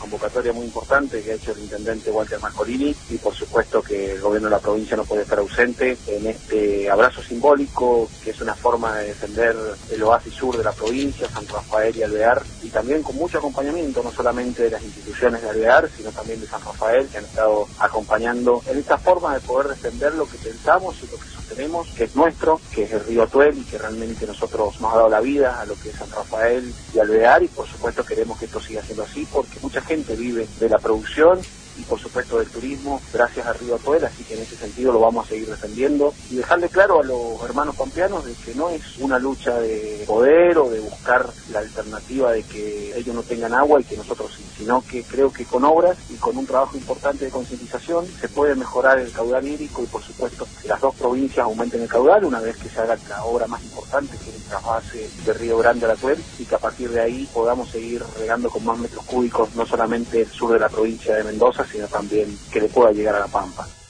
convocatoria muy importante que ha hecho el intendente Walter Marcolini, y por supuesto que el gobierno de la provincia no puede estar ausente en este abrazo simbólico, que es una forma de defender el oasis sur de la provincia, San Rafael y Alvear, y también con mucho acompañamiento, no solamente de las instituciones de Alvear, sino también de San Rafael, que han estado acompañando en esta forma de poder defender lo que pensamos y lo que sostenemos, que es nuestro, que es el río Atuel, y que realmente nosotros nos ha dado la vida a lo que es San Rafael y Alvear, y por supuesto queremos que esto siga siendo así, porque mucha gente vive de la producción y por supuesto del turismo gracias al río Atuel, así que en ese sentido lo vamos a seguir defendiendo y dejarle claro a los hermanos pampeanos de que no es una lucha de poder o de buscar la alternativa de que ellos no tengan agua y que nosotros sí, sino que creo que con obras y con un trabajo importante de concientización se puede mejorar el caudal hídrico y por supuesto que las dos provincias aumenten el caudal una vez que se haga la obra más importante, que es el trasvase de Río Grande al Atuel, y que a partir de ahí podamos seguir regando con más metros cúbicos no solamente el sur de la provincia de Mendoza, sino también que le pueda llegar a La Pampa.